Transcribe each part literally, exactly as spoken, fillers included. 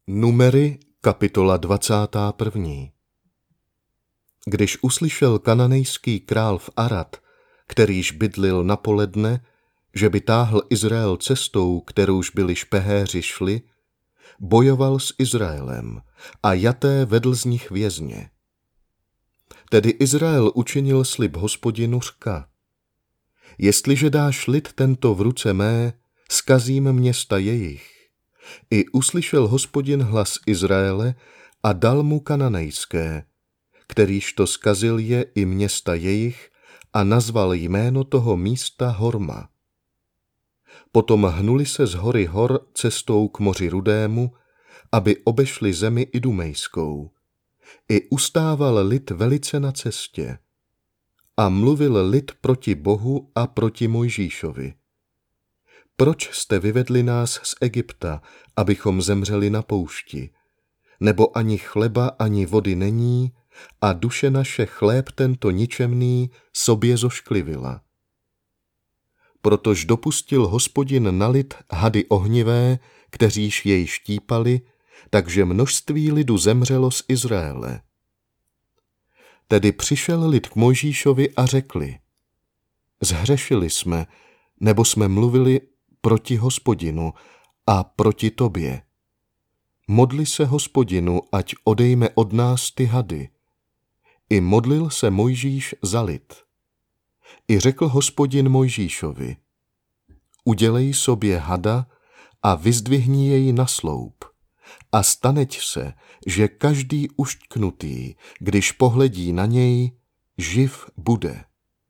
Numery, kapitola dvacátá první. Když uslyšel kananejský král v Arad, kterýž bydlil na poledne, že by táhl Izrael cestou, kterouž byli špehéři šli, bojoval s Izraelem a jaté vedl z nich vězně. Tedy Izrael učinil slib Hospodinu řka: Jestliže dáš lid tento v ruce mé, skazím města jejich. I uslyšel Hospodin hlas Izraele a dal mu kananejské, kterýž to skazil je i města jejich a nazval jméno toho místa Horma. Potom hnuli se z hory hor cestou k moři Rudému, aby obešli zemi idumejskou. I ustával lid velice na cestě. A mluvil lid proti Bohu a proti Mojžíšovi: Proč jste vyvedli nás z Egypta, abychom zemřeli na poušti? Nebo ani chleba, ani vody není, a duše naše chléb tento ničemný sobě zošklivila. Protož dopustil Hospodin na lid hady ohnivé, kteříž jej štípali, takže množství lidu zemřelo z Izraele. Tedy přišel lid k Mojžíšovi a řekli: Zhřešili jsme, nebo jsme mluvili proti Hospodinu a proti tobě. Modli se Hospodinu, ať odejme od nás ty hady. I modlil se Mojžíš za lid. I řekl Hospodin Mojžíšovi: Udělej sobě hada a vyzdvihni jej na sloup. A staneť se, že každý ušťknutý, když pohledí na něj, živ bude.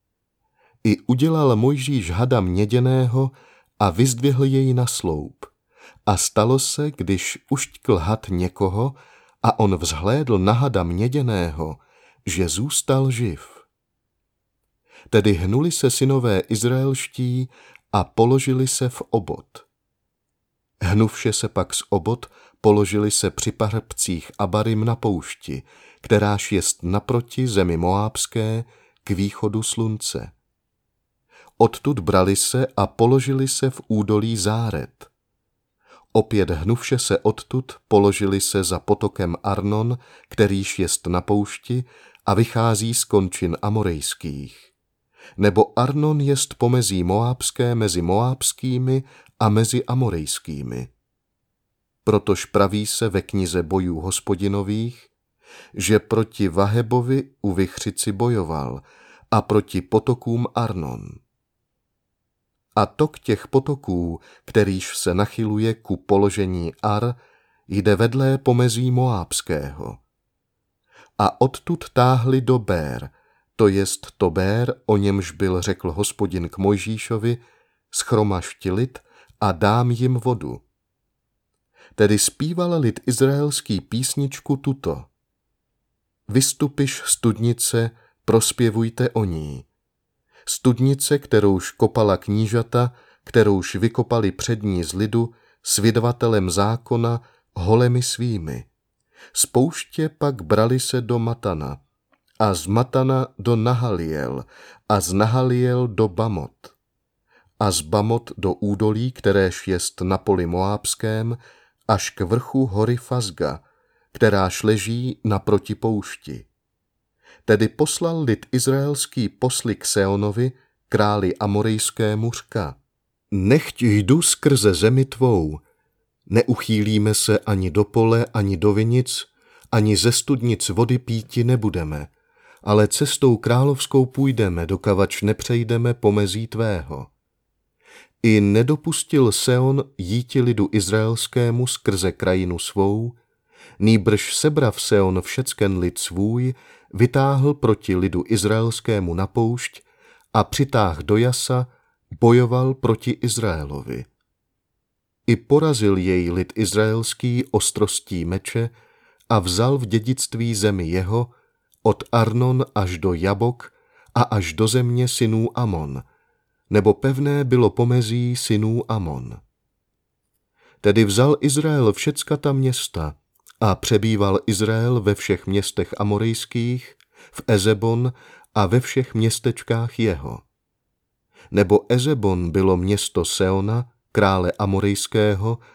I udělal Mojžíš hada měděného a vyzdvihl jej na sloup. A stalo se, když ušťkl had někoho a on vzhlédl na hada měděného, že zůstal živ. Tedy hnuli se synové izraelští a položili se v obod. Hnuvše se pak z obod položili se při pahrbcích Abarim na poušti, kteráž jest naproti zemi Moábské k východu slunce. Odtud brali se a položili se v údolí Záret. Opět hnuvše se odtud položili se za potokem Arnon, kterýž jest na poušti a vychází z končin amorejských. Nebo Arnon jest pomezí Moábské mezi moábskými a mezi amorejskými. Protož praví se ve knize bojů Hospodinových, že proti Vahebovi u Vichřici bojoval a proti potokům Arnon. A tok těch potoků, kterýž se nachyluje ku položení Ar, jde vedlé pomezí Moábského. A odtud táhli do Bér, to jest to Bér, o němž byl řekl Hospodin k Mojžíšovi: Schromažti lid a dám jim vodu. Tedy zpíval lid izraelský písničku tuto: Vystupiš studnice, prospěvujte o ní. Studnice, kterouž kopala knížata, kterouž vykopali přední z lidu, s vydavatelem zákona, holemi svými. Z pouště pak brali se do Matana, a z Matana do Nahaliel, a z Nahaliel do Bamot, a z Bamot do údolí, kteréž jest na poli Moábském, až k vrchu hory Fazga, kteráž leží naproti poušti. Tedy poslal lid izraelský posly k Seonovi, králi amorejskému, řka: Nechť jdu skrze zemi tvou, neuchýlíme se ani do pole, ani do vinic, ani ze studnic vody píti nebudeme, ale cestou královskou půjdeme, dokavač nepřejdeme pomezí tvého. I nedopustil Seon jíti lidu izraelskému skrze krajinu svou, nýbrž sebrav Seon všecken lid svůj, vytáhl proti lidu izraelskému na poušť a přitáh do Jasa, bojoval proti Izraelovi. I porazil jej lid izraelský ostrostí meče a vzal v dědictví zemi jeho, od Arnon až do Jabok a až do země synů Amon, nebo pevné bylo pomezí synů Amon. Tedy vzal Izrael všecka ta města a přebýval Izrael ve všech městech amorejských, v Ezebon a ve všech městečkách jeho. Nebo Ezebon bylo město Seona, krále amorejského,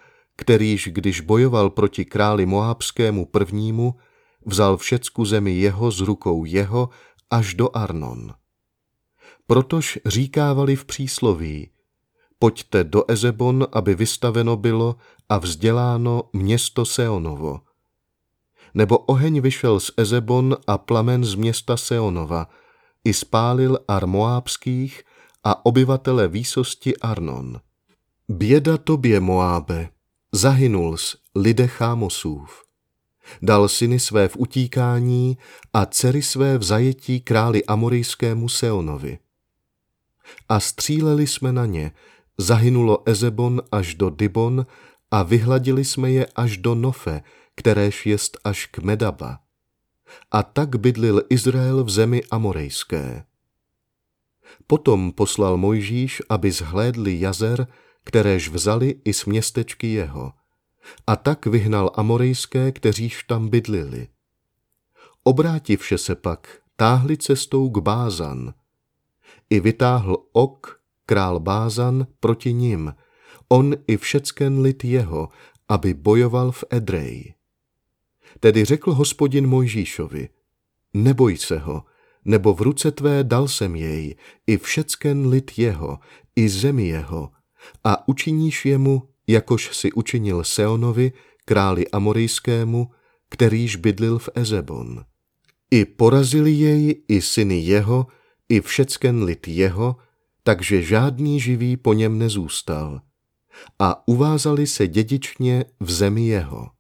kterýž, když bojoval proti králi Moábskému prvnímu, vzal všecku zemi jeho z rukou jeho až do Arnon. Protož říkávali v přísloví: pojďte do Ezebon, aby vystaveno bylo a vzděláno město Seonovo. Nebo oheň vyšel z Ezebon a plamen z města Seonova, i spálil Ar Moábských a obyvatele výsosti Arnon. Běda tobě, Moábe, zahynul s lide Chámosův. Dal syny své v utíkání a dcery své v zajetí králi amorijskému Seonovi. A stříleli jsme na ně, zahynulo Ezebon až do Dibon a vyhladili jsme je až do Nofe, kteréž jest až k Medaba. A tak bydlil Izrael v zemi amorejské. Potom poslal Mojžíš, aby zhlédli jazer, kteréž vzali i z městečky jeho. A tak vyhnal amorejské, kteříž tam bydlili. Obrátivše se pak, táhli cestou k Bázan. I vytáhl Ok, král Bázan, proti nim, on i všecken lid jeho, aby bojoval v Edreji. Tedy řekl Hospodin Mojžíšovi: neboj se ho, nebo v ruce tvé dal jsem jej, i všecken lid jeho, i zemi jeho, a učiníš jemu, jakož si učinil Seonovi, králi amorijskému, kterýž bydlil v Ezebon. I porazili jej, i syny jeho, i všecken lid jeho, takže žádný živý po něm nezůstal. A uvázali se dědičně v zemi jeho.